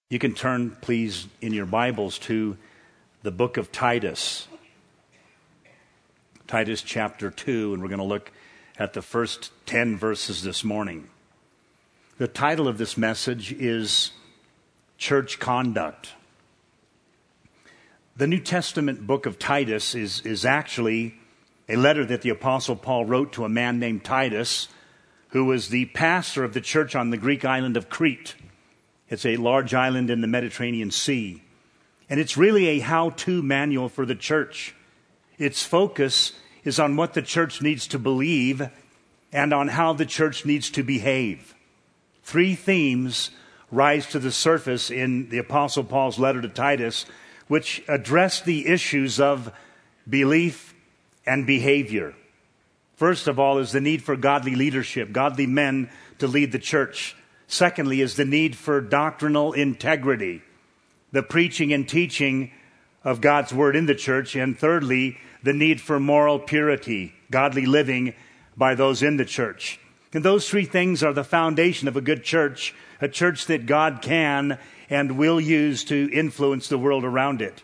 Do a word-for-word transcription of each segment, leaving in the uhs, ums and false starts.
You can turn, please, in your Bibles to the book of Titus. Titus chapter two, and we're going to look at the first ten verses this morning. The title of this message is Church Conduct. The New Testament book of Titus is, is actually a letter that the Apostle Paul wrote to a man named Titus, who was the pastor of the church on the Greek island of Crete. It's a large island in the Mediterranean Sea. And it's really a how-to manual for the church. Its focus is on what the church needs to believe and on how the church needs to behave. Three themes rise to the surface in the Apostle Paul's letter to Titus, which address the issues of belief and behavior. First of all is the need for godly leadership, godly men to lead the church. Secondly is the need for doctrinal integrity, the preaching and teaching of God's word in the church. And thirdly, the need for moral purity, godly living by those in the church. And those three things are the foundation of a good church, a church that God can and will use to influence the world around it.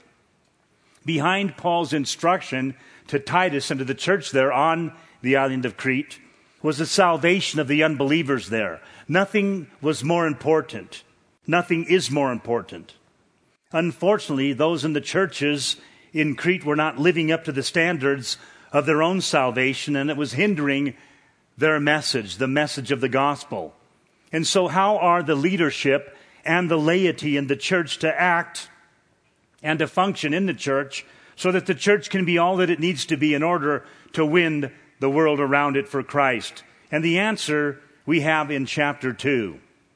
Behind Paul's instruction to Titus and to the church there on the island of Crete was the salvation of the unbelievers there. Nothing was more important. Nothing is more important. Unfortunately, those in the churches in Crete were not living up to the standards of their own salvation, and it was hindering their message, the message of the gospel. And so how are the leadership and the laity in the church to act and to function in the church so that the church can be all that it needs to be in order to win the world around it for Christ? And the answer we have in chapter two.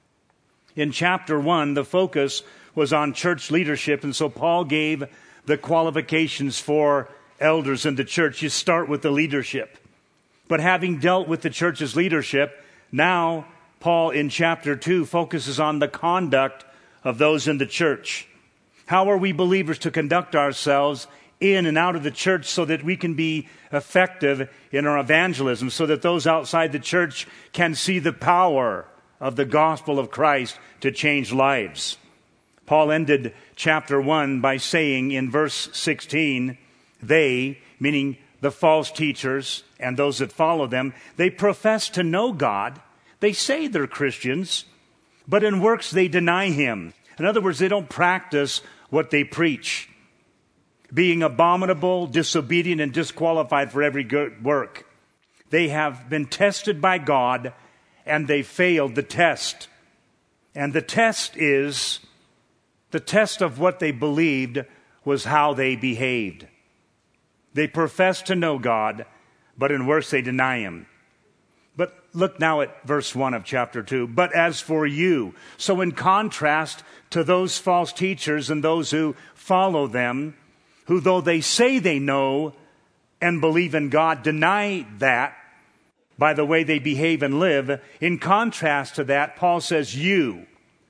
In chapter one, the focus was on church leadership, and so Paul gave the qualifications for elders in the church. You start with the leadership. But having dealt with the church's leadership, now Paul in chapter two focuses on the conduct of those in the church. How are we believers to conduct ourselves in and out of the church so that we can be effective in our evangelism, so that those outside the church can see the power of the gospel of Christ to change lives? Paul ended chapter one by saying in verse sixteen, they, meaning the false teachers and those that follow them, they profess to know God. They say they're Christians, but in works they deny him. In other words, they don't practice what they preach, being abominable, disobedient, and disqualified for every good work. They have been tested by God, and they failed the test. And the test is, the test of what they believed was how they behaved. They profess to know God, but in works they deny him. But look now at verse one of chapter two. But as for you, so in contrast to those false teachers and those who follow them, who though they say they know and believe in God, deny that by the way they behave and live. In contrast to that, Paul says, you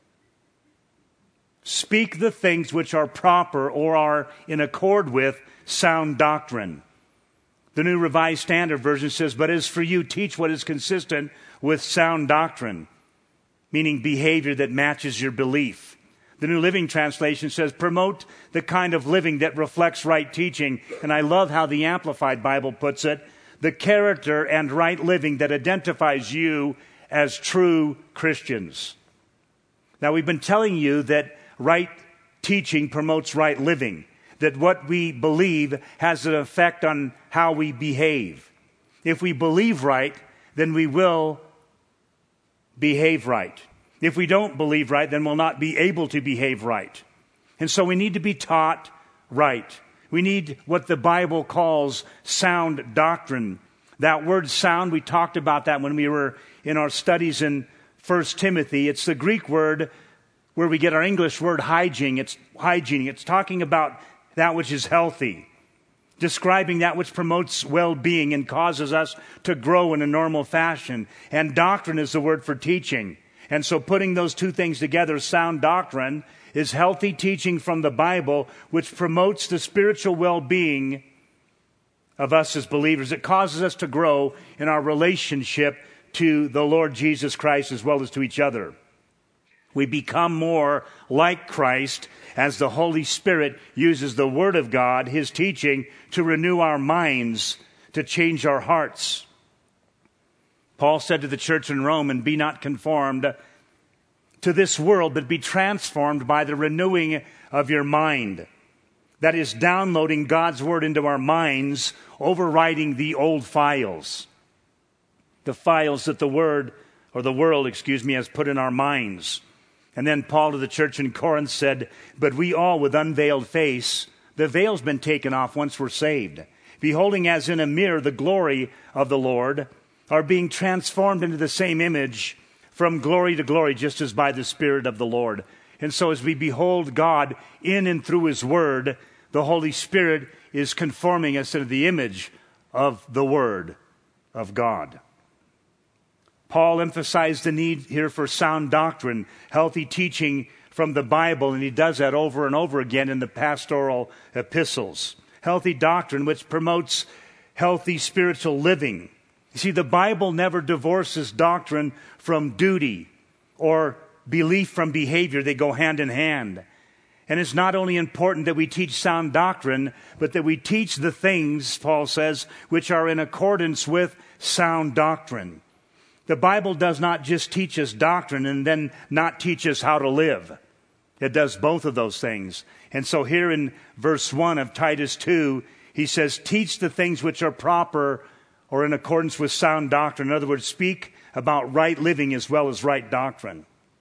speak the things which are proper or are in accord with sound doctrine. The New Revised Standard Version says, but as for you, teach what is consistent with sound doctrine, meaning behavior that matches your belief. The New Living Translation says, promote the kind of living that reflects right teaching. And I love how the Amplified Bible puts it, the character and right living that identifies you as true Christians. Now, we've been telling you that right teaching promotes right living, that what we believe has an effect on how we behave. If we believe right, then we will behave right. If we don't believe right, then we'll not be able to behave right. And so we need to be taught right. We need what the Bible calls sound doctrine. That word sound, we talked about that when we were in our studies in First Timothy. It's the Greek word where we get our English word hygiene. It's hygiene. It's talking about that which is healthy, describing that which promotes well-being and causes us to grow in a normal fashion. And doctrine is the word for teaching. And so putting those two things together, sound doctrine is healthy teaching from the Bible, which promotes the spiritual well-being of us as believers. It causes us to grow in our relationship to the Lord Jesus Christ as well as to each other. We become more like Christ as the Holy Spirit uses the Word of God, His teaching, to renew our minds, to change our hearts. Paul said to the church in Rome, "And be not conformed to this world, but be transformed by the renewing of your mind." That is downloading God's Word into our minds, overriding the old files. The files that the Word, or the world, excuse me, has put in our minds. And then Paul to the church in Corinth said, "But we all with unveiled face," the veil's been taken off once we're saved, "beholding as in a mirror the glory of the Lord, are being transformed into the same image from glory to glory, just as by the Spirit of the Lord." And so as we behold God in and through His Word, the Holy Spirit is conforming us into the image of the Word of God. Paul emphasized the need here for sound doctrine, healthy teaching from the Bible, and he does that over and over again in the pastoral epistles. Healthy doctrine which promotes healthy spiritual living. You see, the Bible never divorces doctrine from duty or belief from behavior. They go hand in hand. And it's not only important that we teach sound doctrine, but that we teach the things, Paul says, which are in accordance with sound doctrine. The Bible does not just teach us doctrine and then not teach us how to live. It does both of those things. And so here in verse one of Titus two, he says, "Teach the things which are proper or in accordance with sound doctrine." In other words, speak about right living as well as right doctrine.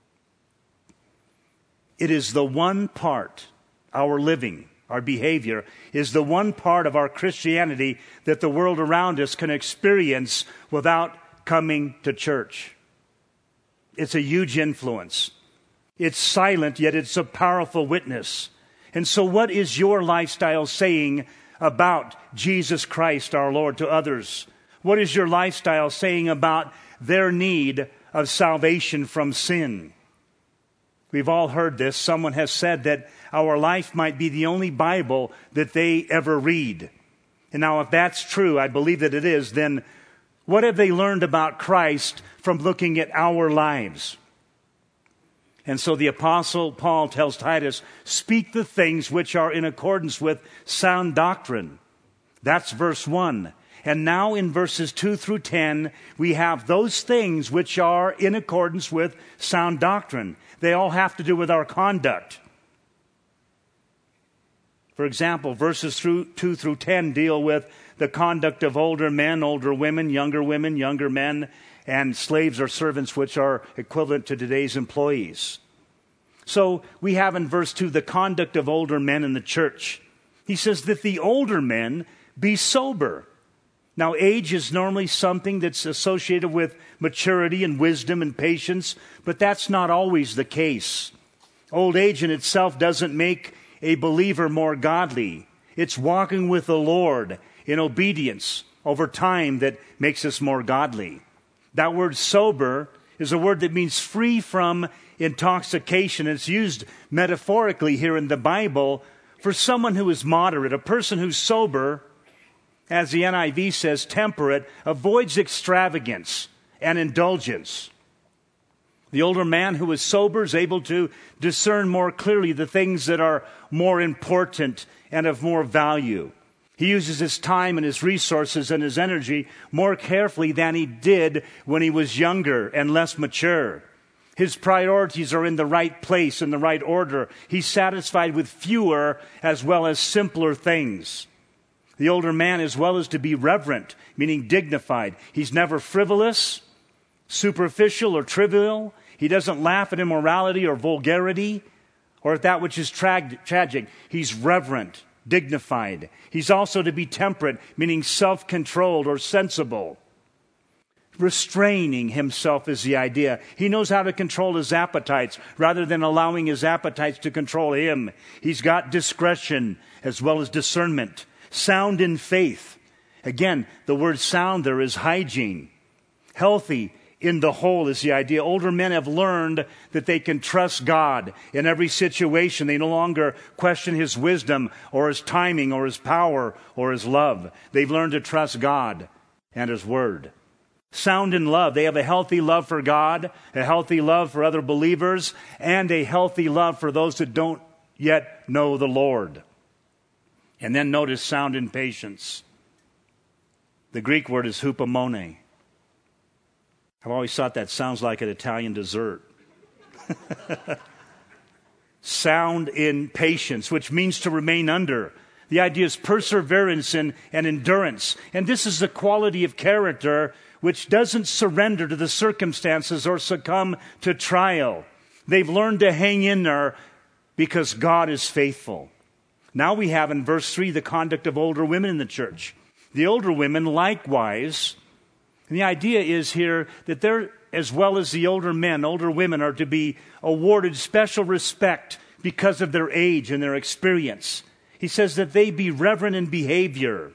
It is the one part, our living, our behavior, is the one part of our Christianity that the world around us can experience without coming to church. It's a huge influence. It's silent, yet it's a powerful witness. And so what is your lifestyle saying about Jesus Christ our Lord to others? What is your lifestyle saying about their need of salvation from sin? We've all heard this. Someone has said that our life might be the only Bible that they ever read. And now if that's true, I believe that it is, then what have they learned about Christ from looking at our lives? And so the Apostle Paul tells Titus, "Speak the things which are in accordance with sound doctrine." That's verse one. And now in verses two through ten, we have those things which are in accordance with sound doctrine. They all have to do with our conduct. For example, verses through two through ten deal with the conduct of older men, older women, younger women, younger men, and slaves or servants, which are equivalent to today's employees. So we have in verse two the conduct of older men in the church. He says that the older men be sober. Now, age is normally something that's associated with maturity and wisdom and patience, but that's not always the case. Old age in itself doesn't make a believer more godly. It's walking with the Lord in obedience over time that makes us more godly. That word sober is a word that means free from intoxication. It's used metaphorically here in the Bible for someone who is moderate, a person who's sober, as the N I V says, temperate, avoids extravagance and indulgence. The older man who is sober is able to discern more clearly the things that are more important and of more value. He uses his time and his resources and his energy more carefully than he did when he was younger and less mature. His priorities are in the right place, in the right order. He's satisfied with fewer as well as simpler things. The older man, as well as to be reverent, meaning dignified. He's never frivolous, superficial, or trivial. He doesn't laugh at immorality or vulgarity or at that which is tra- tragic. He's reverent, dignified. He's also to be temperate, meaning self-controlled or sensible. Restraining himself is the idea. He knows how to control his appetites rather than allowing his appetites to control him. He's got discretion as well as discernment. Sound in faith. Again, the word sound there is hygiene. Healthy in the whole is the idea. Older men have learned that they can trust God in every situation. They no longer question His wisdom or His timing or His power or His love. They've learned to trust God and His Word. sound in love. They have a healthy love for God, a healthy love for other believers, and a healthy love for those that don't yet know the Lord. And then notice sound in patience. The Greek word is hupomone. I've always thought that sounds like an Italian dessert. Sound in patience, which means to remain under. The idea is perseverance and, and endurance. And this is a quality of character which doesn't surrender to the circumstances or succumb to trial. They've learned to hang in there because God is faithful. Now we have in verse three the conduct of older women in the church. The older women likewise, and the idea is here that they're, as well as the older men, older women are to be awarded special respect because of their age and their experience. He says that they be reverent in behavior,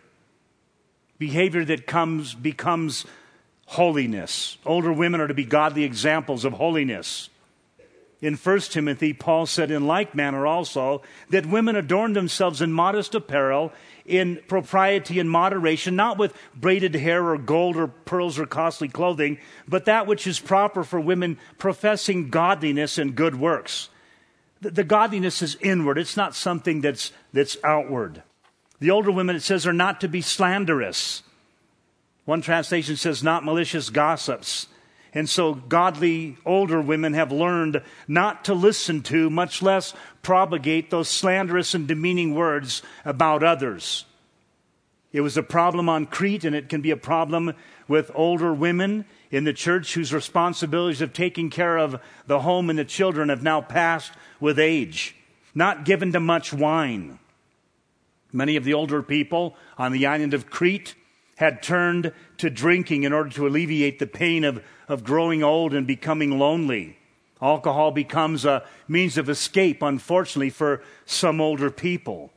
behavior that comes becomes holiness. Older women are to be godly examples of holiness. In First Timothy, Paul said in like manner also that women adorn themselves in modest apparel, in propriety and moderation, not with braided hair or gold or pearls or costly clothing, but that which is proper for women professing godliness and good works. The, the godliness is inward. It's not something that's, that's outward. The older women, it says, are not to be slanderous. One translation says not malicious gossips. And so godly older women have learned not to listen to, much less propagate those slanderous and demeaning words about others. It was a problem on Crete, and it can be a problem with older women in the church whose responsibilities of taking care of the home and the children have now passed with age. Not given to much wine. Many of the older people on the island of Crete had turned to drinking in order to alleviate the pain of, of growing old and becoming lonely. Alcohol becomes a means of escape, unfortunately, for some older people.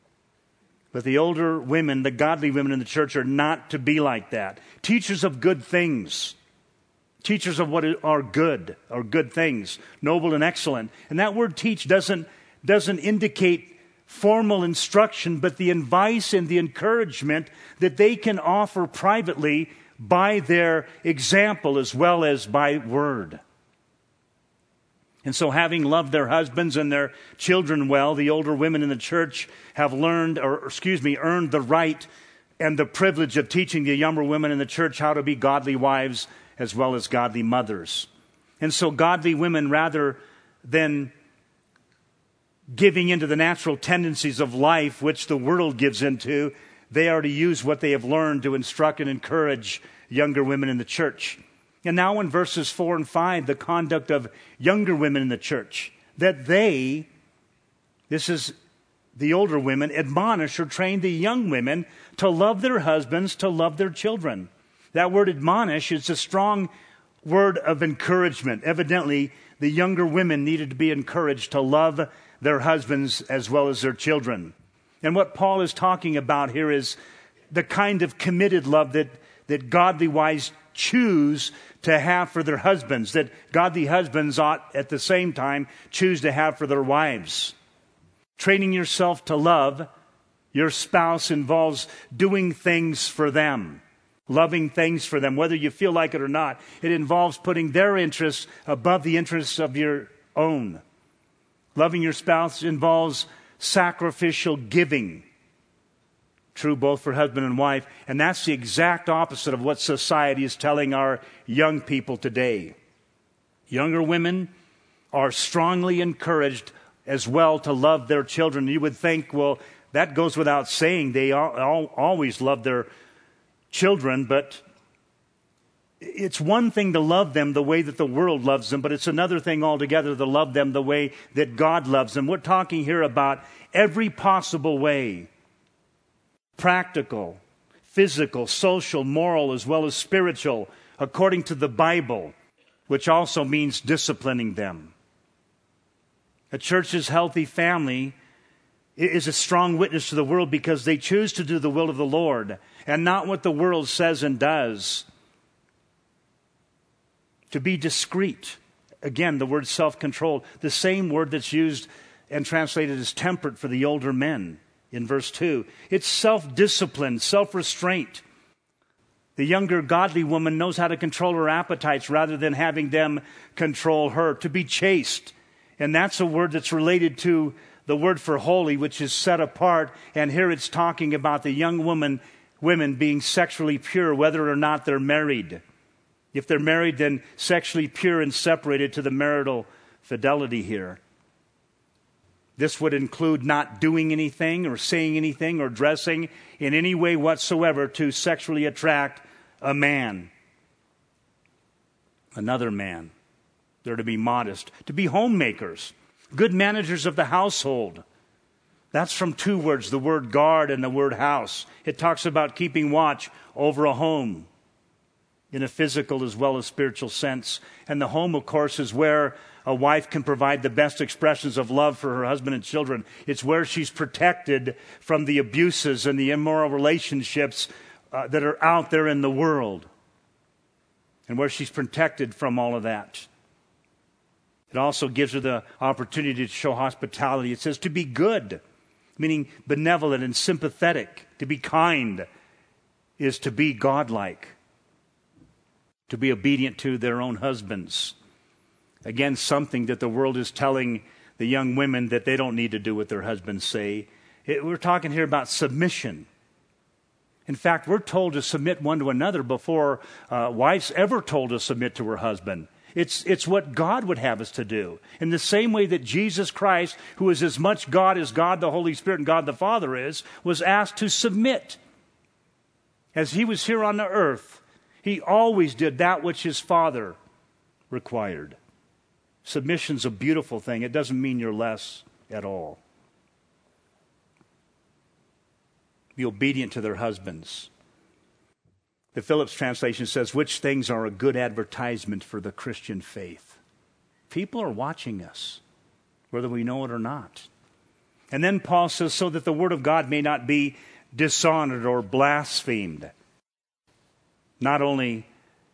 But the older women, the godly women in the church, are not to be like that. Teachers of good things. Teachers of what are good, or good things, noble and excellent. And that word teach doesn't, doesn't indicate formal instruction, but the advice and the encouragement that they can offer privately by their example as well as by word. And so having loved their husbands and their children well, the older women in the church have learned, or excuse me, earned the right and the privilege of teaching the younger women in the church how to be godly wives as well as godly mothers. And so godly women, rather than giving into the natural tendencies of life which the world gives into, they are to use what they have learned to instruct and encourage younger women in the church. And now in verses four and five, the conduct of younger women in the church, that they, this is the older women, admonish or train the young women to love their husbands, to love their children. That word admonish is a strong word of encouragement. Evidently, the younger women needed to be encouraged to love their husbands as well as their children. And what Paul is talking about here is the kind of committed love that, that godly wives choose to have for their husbands, that godly husbands ought at the same time choose to have for their wives. Training yourself to love your spouse involves doing things for them, loving things for them, whether you feel like it or not. It involves putting their interests above the interests of your own. Loving your spouse involves sacrificial giving. True both for husband and wife. And that's the exact opposite of what society is telling our young people today. Younger women are strongly encouraged as well to love their children. You would think, well, that goes without saying. They all, all, always love their children, but it's one thing to love them the way that the world loves them, but it's another thing altogether to love them the way that God loves them. We're talking here about every possible way. Practical, physical, social, moral, as well as spiritual, according to the Bible, which also means disciplining them. A church's healthy family is a strong witness to the world because they choose to do the will of the Lord and not what the world says and does. To be discreet. Again, the word self-controlled, the same word that's used and translated as temperate for the older men in verse two. It's self-discipline, self-restraint. The younger godly woman knows how to control her appetites rather than having them control her. To be chaste. And that's a word that's related to the word for holy, which is set apart. And here it's talking about the young woman, women being sexually pure, whether or not they're married. If they're married, then sexually pure and separated to the marital fidelity here. This would include not doing anything or saying anything or dressing in any way whatsoever to sexually attract a man, another man. They're to be modest, to be homemakers, good managers of the household. That's from two words, the word guard and the word house. It talks about keeping watch over a home in a physical as well as spiritual sense. And the home, of course, is where a wife can provide the best expressions of love for her husband and children. It's where she's protected from the abuses and the immoral relationships uh, that are out there in the world. And where she's protected from all of that. It also gives her the opportunity to show hospitality. It says to be good, meaning benevolent and sympathetic. To be kind is to be godlike. To be obedient to their own husbands. Again, something that the world is telling the young women that they don't need to do what their husbands say. It, we're talking here about submission. In fact, we're told to submit one to another before uh, wives ever told to submit to her husband. It's, it's what God would have us to do. In the same way that Jesus Christ, who is as much God as God the Holy Spirit and God the Father is, was asked to submit. As he was here on the earth, he always did that which his Father required. Submission's a beautiful thing. It doesn't mean you're less at all. Be obedient to their husbands. The Phillips translation says, which things are a good advertisement for the Christian faith? People are watching us, whether we know it or not. And then Paul says, so that the word of God may not be dishonored or blasphemed. Not only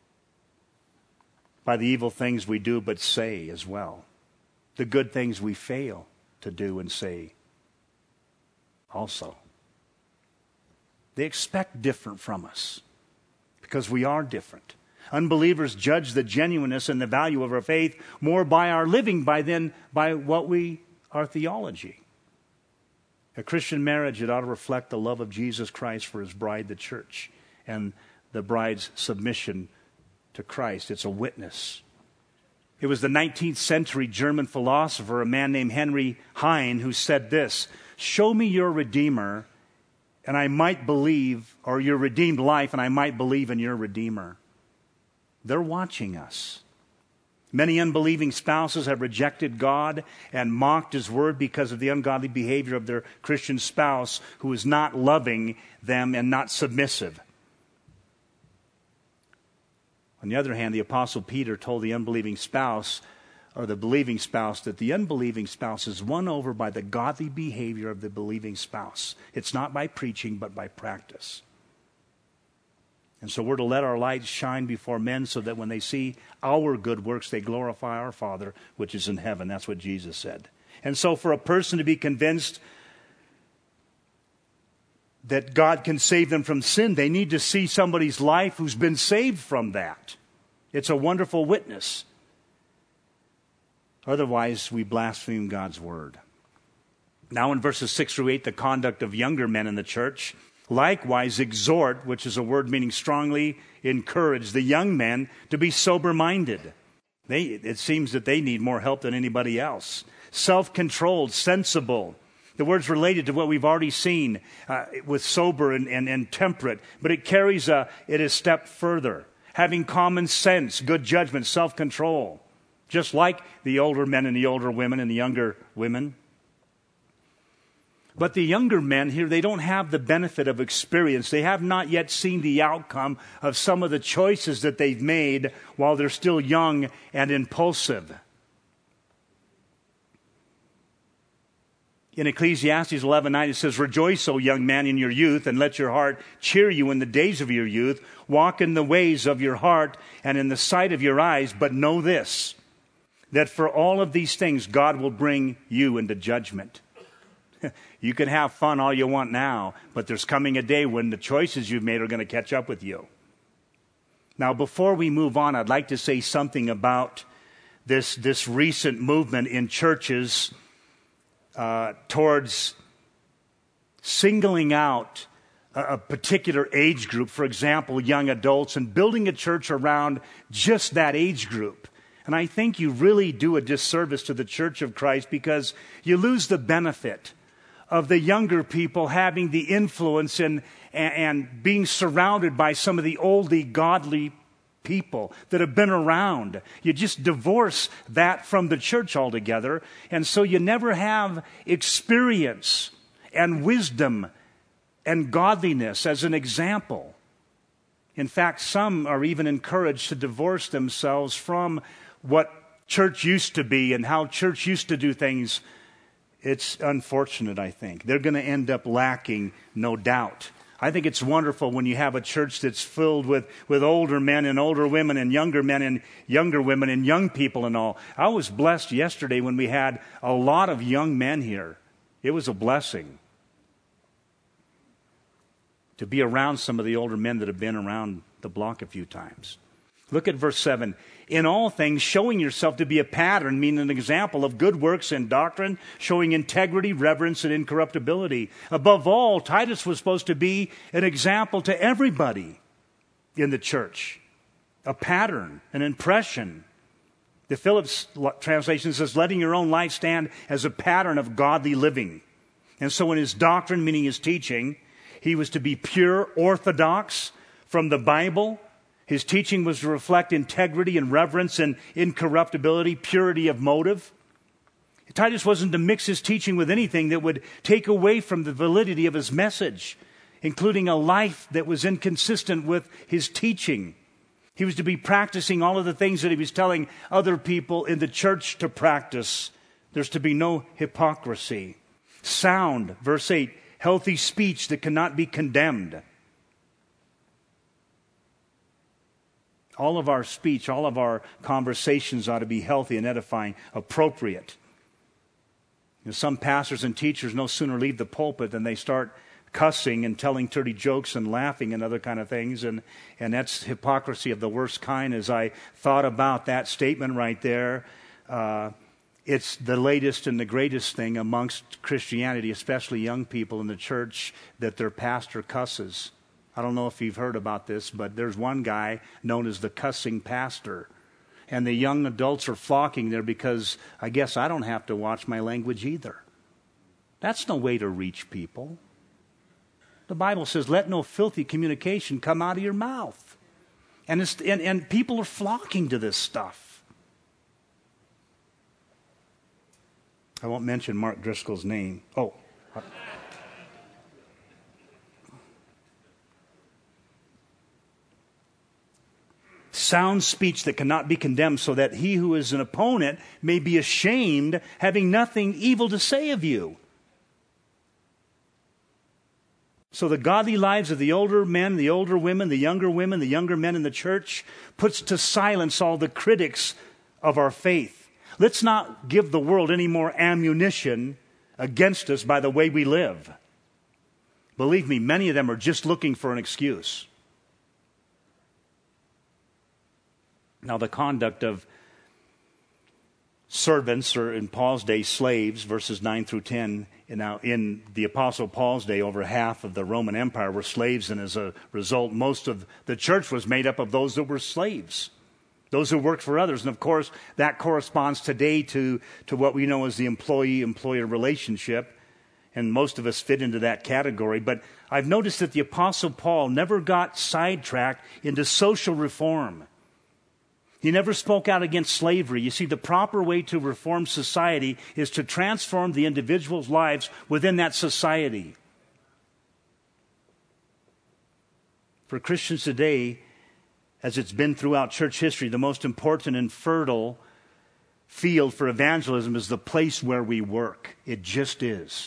by the evil things we do, but say as well. The good things we fail to do and say also. They expect different from us because we are different. Unbelievers judge the genuineness and the value of our faith more by our living by than by what we, our theology. A Christian marriage, it ought to reflect the love of Jesus Christ for his bride, the church, and the bride's submission to Christ. It's a witness. It was the nineteenth century German philosopher, a man named Henry Heine, who said this, show me your Redeemer, and I might believe, or your redeemed life, and I might believe in your Redeemer. They're watching us. Many unbelieving spouses have rejected God and mocked his word because of the ungodly behavior of their Christian spouse who is not loving them and not submissive. On the other hand, the Apostle Peter told the unbelieving spouse, or the believing spouse, that the unbelieving spouse is won over by the godly behavior of the believing spouse. It's not by preaching, but by practice. And so we're to let our light shine before men so that when they see our good works, they glorify our Father, which is in heaven. That's what Jesus said. And so for a person to be convinced that God can save them from sin, they need to see somebody's life who's been saved from that. It's a wonderful witness. Otherwise, we blaspheme God's word. Now in verses six through eight, the conduct of younger men in the church. Likewise, exhort, which is a word meaning strongly encourage the young men to be sober-minded. They, it seems that they need more help than anybody else. Self-controlled, sensible. The word's related to what we've already seen uh, with sober and, and, and temperate, but it carries a, it a step further. Having common sense, good judgment, self-control. Just like the older men and the older women and the younger women. But the younger men here, they don't have the benefit of experience. They have not yet seen the outcome of some of the choices that they've made while they're still young and impulsive. In Ecclesiastes eleven nine, it says, rejoice, O young man, in your youth, and let your heart cheer you in the days of your youth. Walk in the ways of your heart and in the sight of your eyes, but know this, that for all of these things God will bring you into judgment. You can have fun all you want now, but there's coming a day when the choices you've made are going to catch up with you. Now, before we move on, I'd like to say something about this, this recent movement in churches uh, towards singling out a, a particular age group, for example, young adults, and building a church around just that age group. And I think you really do a disservice to the Church of Christ, because you lose the benefit of the younger people having the influence and, and, and being surrounded by some of the oldie, godly people that have been around. You just divorce that from the church altogether. And so you never have experience and wisdom and godliness as an example. In fact, some are even encouraged to divorce themselves from what church used to be and how church used to do things. It's unfortunate, I think. They're going to end up lacking, no doubt. I think it's wonderful when you have a church that's filled with, with older men and older women and younger men and younger women and young people and all. I was blessed yesterday when we had a lot of young men here. It was a blessing to be around some of the older men that have been around the block a few times. Look at verse seven. In all things, showing yourself to be a pattern, meaning an example of good works and doctrine, showing integrity, reverence, and incorruptibility. Above all, Titus was supposed to be an example to everybody in the church. A pattern, an impression. The Phillips translation says, letting your own life stand as a pattern of godly living. And so in his doctrine, meaning his teaching, he was to be pure, orthodox from the Bible. His teaching was to reflect integrity and reverence and incorruptibility, purity of motive. Titus wasn't to mix his teaching with anything that would take away from the validity of his message, including a life that was inconsistent with his teaching. He was to be practicing all of the things that he was telling other people in the church to practice. There's to be no hypocrisy. Sound, verse eight, healthy speech that cannot be condemned. All of our speech, all of our conversations ought to be healthy and edifying, appropriate. You know, some pastors and teachers no sooner leave the pulpit than they start cussing and telling dirty jokes and laughing and other kind of things. And, and that's hypocrisy of the worst kind. As I thought about that statement right there, uh, it's the latest and the greatest thing amongst Christianity, especially young people in the church, that their pastor cusses. I don't know if you've heard about this, but there's one guy known as the cussing pastor. And the young adults are flocking there because I guess I don't have to watch my language either. That's no way to reach people. The Bible says, let no filthy communication come out of your mouth. And, it's, and, and people are flocking to this stuff. I won't mention Mark Driscoll's name. Oh. Sound speech that cannot be condemned, so that he who is an opponent may be ashamed, having nothing evil to say of you. So the godly lives of the older men, the older women, the younger women, the younger men in the church puts to silence all the critics of our faith. Let's not give the world any more ammunition against us by the way we live. Believe me, many of them are just looking for an excuse. Now, the conduct of servants, or in Paul's day, slaves, verses nine through ten. Now, in the Apostle Paul's day, over half of the Roman Empire were slaves, and as a result, most of the church was made up of those that were slaves, those who worked for others. And of course, that corresponds today to, to what we know as the employee-employer relationship, and most of us fit into that category. But I've noticed that the Apostle Paul never got sidetracked into social reform. He never spoke out against slavery. You see, the proper way to reform society is to transform the individual's lives within that society. For Christians today, as it's been throughout church history, the most important and fertile field for evangelism is the place where we work. It just is.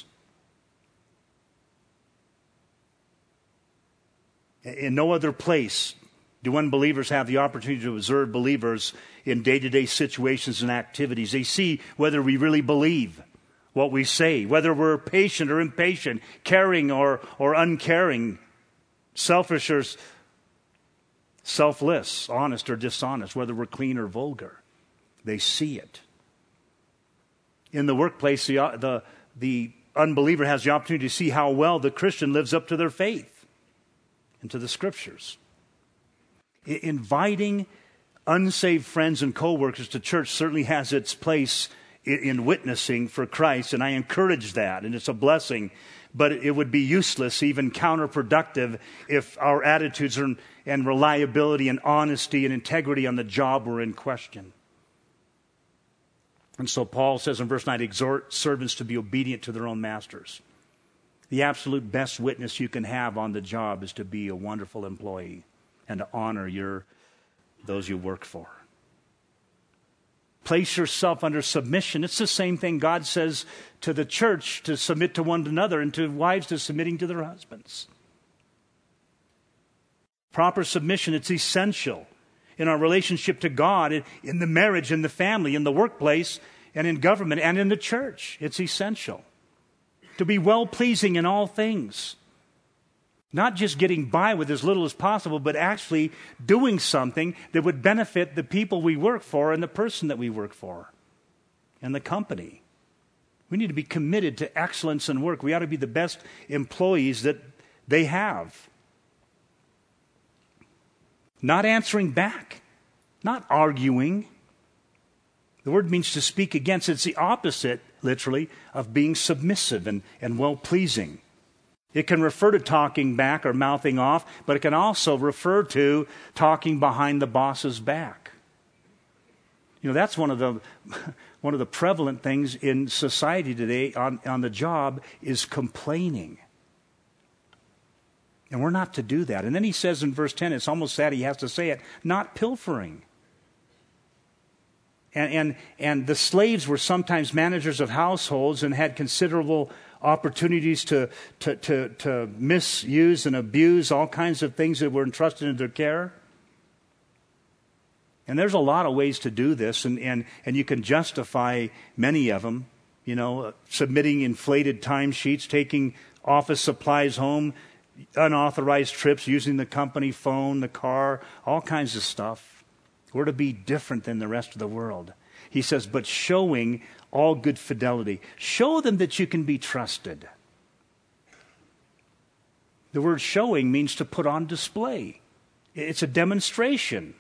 In no other place do unbelievers have the opportunity to observe believers in day-to-day situations and activities. They see whether we really believe what we say, whether we're patient or impatient, caring or, or uncaring, selfish or selfless, honest or dishonest, whether we're clean or vulgar. They see it. In the workplace, the, the, the unbeliever has the opportunity to see how well the Christian lives up to their faith and to the Scriptures. I, inviting unsaved friends and co-workers to church certainly has its place in, in witnessing for Christ, and I encourage that, and it's a blessing. But it would be useless, even counterproductive, if our attitudes and, and reliability and honesty and integrity on the job were in question. And so Paul says in verse nine, exhort servants to be obedient to their own masters. The absolute best witness you can have on the job is to be a wonderful employee and to honor your those you work for. Place yourself under submission. It's the same thing God says to the church, to submit to one another, and to wives to submitting to their husbands. Proper submission, it's essential in our relationship to God, in the marriage, in the family, in the workplace, and in government, and in the church. It's essential to be well-pleasing in all things. Not just getting by with as little as possible, but actually doing something that would benefit the people we work for and the person that we work for and the company. We need to be committed to excellence in work. We ought to be the best employees that they have. Not answering back, not arguing. The word means to speak against. It's the opposite, literally, of being submissive and, and well-pleasing. It can refer to talking back or mouthing off, but it can also refer to talking behind the boss's back. You know, that's one of the one of the prevalent things in society today on, on the job is complaining. And we're not to do that. And then he says in verse ten, it's almost sad he has to say it, not pilfering. And, and, and the slaves were sometimes managers of households and had considerable opportunities to, to, to, to misuse and abuse all kinds of things that were entrusted into their care. And there's a lot of ways to do this, and, and, and you can justify many of them. You know, submitting inflated timesheets, taking office supplies home, unauthorized trips, using the company phone, the car, all kinds of stuff. We're to be different than the rest of the world. He says, but showing all good fidelity. Show them that you can be trusted. The word showing means to put on display. It's a demonstration.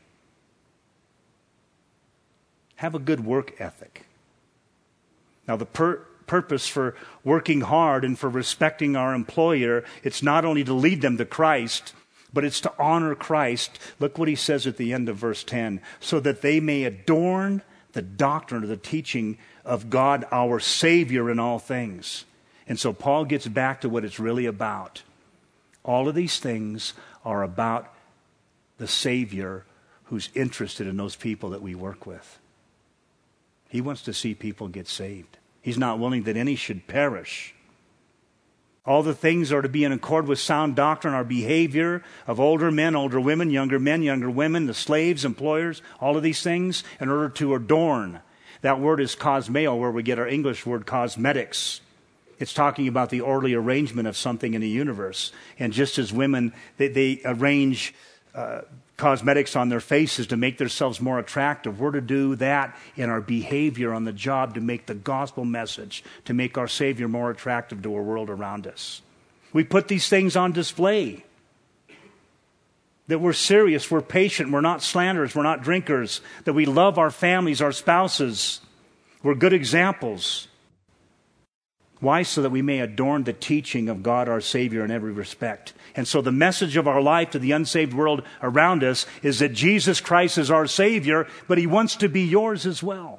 Have a good work ethic. Now, the per- purpose for working hard and for respecting our employer, it's not only to lead them to Christ, but it's to honor Christ. Look what he says at the end of verse ten. So that they may adorn the doctrine or the teaching of God, our Savior in all things. And so Paul gets back to what it's really about. All of these things are about the Savior who's interested in those people that we work with. He wants to see people get saved. He's not willing that any should perish. All the things are to be in accord with sound doctrine, our behavior of older men, older women, younger men, younger women, the slaves, employers, all of these things in order to adorn. That word is cosmeo, where we get our English word cosmetics. It's talking about the orderly arrangement of something in the universe. And just as women, they, they arrange uh, cosmetics on their faces to make themselves more attractive, we're to do that in our behavior on the job to make the gospel message, to make our Savior more attractive to our world around us. We put these things on display. That we're serious, we're patient, we're not slanderers, we're not drinkers, that we love our families, our spouses. We're good examples. Why? So that we may adorn the teaching of God our Savior in every respect. And so the message of our life to the unsaved world around us is that Jesus Christ is our Savior, but He wants to be yours as well.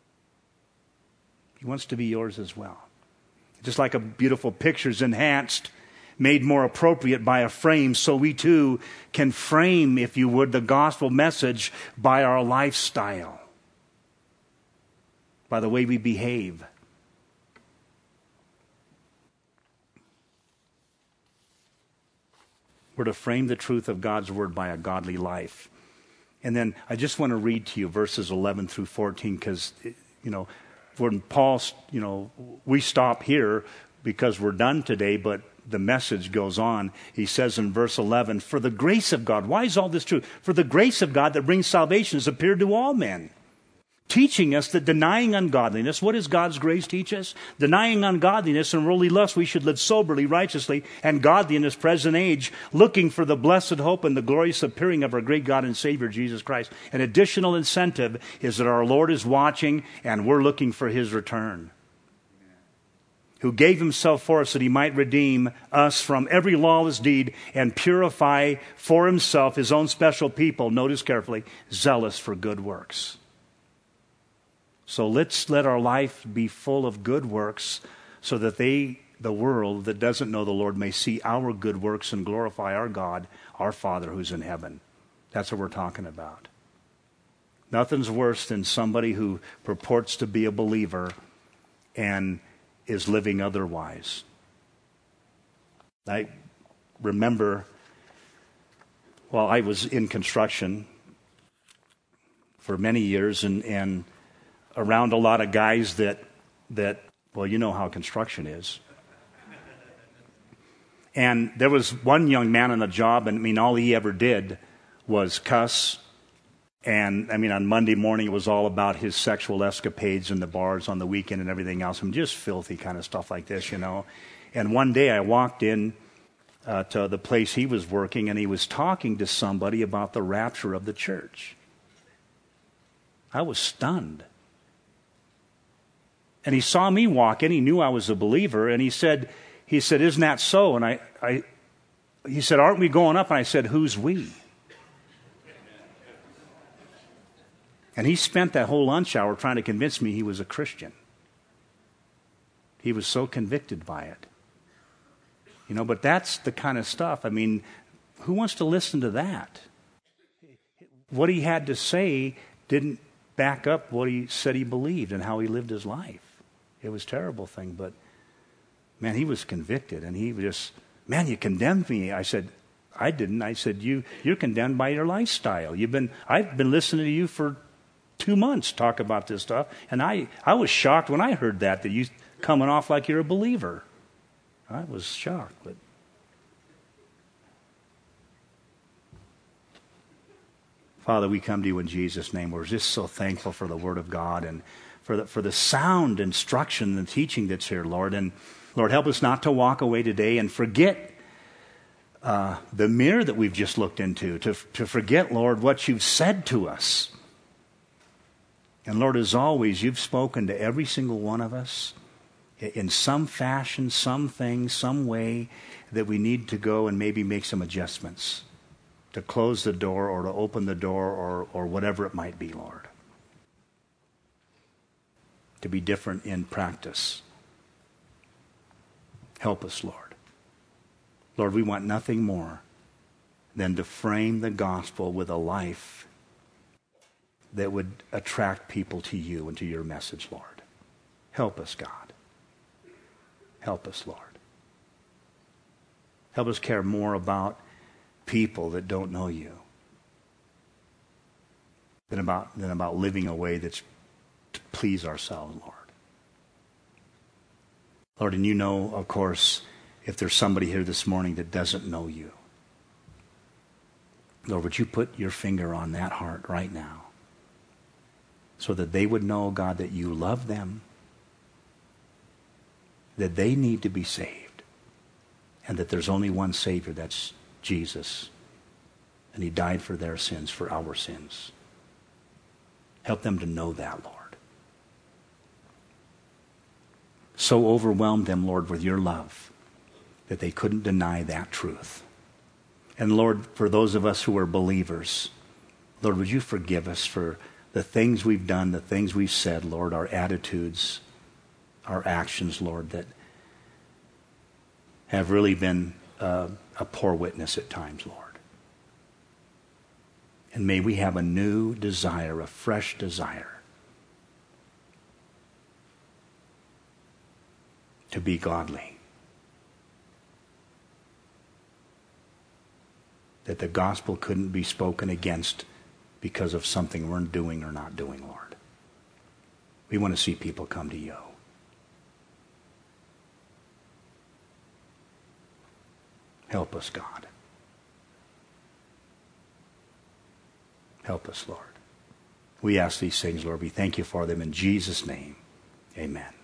He wants to be yours as well. Just like a beautiful picture is enhanced, made more appropriate by a frame, so we too can frame, if you would, the gospel message by our lifestyle, by the way we behave. We're to frame the truth of God's word by a godly life. And then I just want to read to you verses eleven through fourteen, because, you know, when Paul, you know, we stop here because we're done today, but the message goes on. He says in verse eleven, for the grace of God, why is all this true? For the grace of God that brings salvation has appeared to all men, teaching us that denying ungodliness, what does God's grace teach us? Denying ungodliness and worldly lust, we should live soberly, righteously, and godly in this present age, looking for the blessed hope and the glorious appearing of our great God and Savior, Jesus Christ. An additional incentive is that our Lord is watching and we're looking for His return, who gave Himself for us that He might redeem us from every lawless deed and purify for Himself His own special people, notice carefully, zealous for good works. So let's let our life be full of good works so that they, the world that doesn't know the Lord, may see our good works and glorify our God, our Father who's in heaven. That's what we're talking about. Nothing's worse than somebody who purports to be a believer and is living otherwise. I remember, well, I was in construction for many years and, and around a lot of guys that, that, well, you know how construction is. And there was one young man on the job, and I mean, all he ever did was cuss. And I mean, on Monday morning, it was all about his sexual escapades in the bars on the weekend and everything else. I mean, just filthy kind of stuff like this, you know. And one day I walked in uh, to the place he was working, and he was talking to somebody about the rapture of the church. I was stunned. And he saw me walk in. He knew I was a believer. And he said, he said, isn't that so? And I, I, he said, aren't we going up? And I said, who's we? And he spent that whole lunch hour trying to convince me he was a Christian. He was so convicted by it. You know, but that's the kind of stuff. I mean, who wants to listen to that? What he had to say didn't back up what he said he believed and how he lived his life. It was a terrible thing, but man, he was convicted, and he just, man, you condemned me. I said, I didn't. I said, you, you're condemned by your lifestyle. You've been, I've been listening to you for two months talk about this stuff, and I, I was shocked when I heard that, that you coming off like you're a believer. I was shocked, but Father, we come to you in Jesus' name. We're just so thankful for the Word of God and for the, for the sound instruction and teaching that's here, Lord. And Lord, help us not to walk away today and forget uh, the mirror that we've just looked into, to, to forget, Lord, what you've said to us. And Lord, as always, you've spoken to every single one of us in some fashion, some thing, some way that we need to go and maybe make some adjustments to close the door or to open the door or, or whatever it might be, Lord. To be different in practice. Help us, Lord. Lord, we want nothing more than to frame the gospel with a life that would attract people to you and to your message, Lord. Help us, God. Help us, Lord. Help us care more about people that don't know you than about, than about living a way that's to please ourselves, Lord. Lord, and you know, of course, if there's somebody here this morning that doesn't know you, Lord, would you put your finger on that heart right now so that they would know, God, that you love them, that they need to be saved, and that there's only one Savior, that's Jesus, and He died for their sins, for our sins. Help them to know that, Lord. So overwhelm them, Lord, with your love that they couldn't deny that truth. And Lord, for those of us who are believers, Lord, would you forgive us for the things we've done, the things we've said, Lord, our attitudes, our actions, Lord, that have really been uh, a poor witness at times, Lord. And may we have a new desire, a fresh desire to be godly. That the gospel couldn't be spoken against because of something we're doing or not doing, Lord. We want to see people come to you. Help us, God. Help us, Lord. We ask these things, Lord. We thank you for them in Jesus' name. Amen.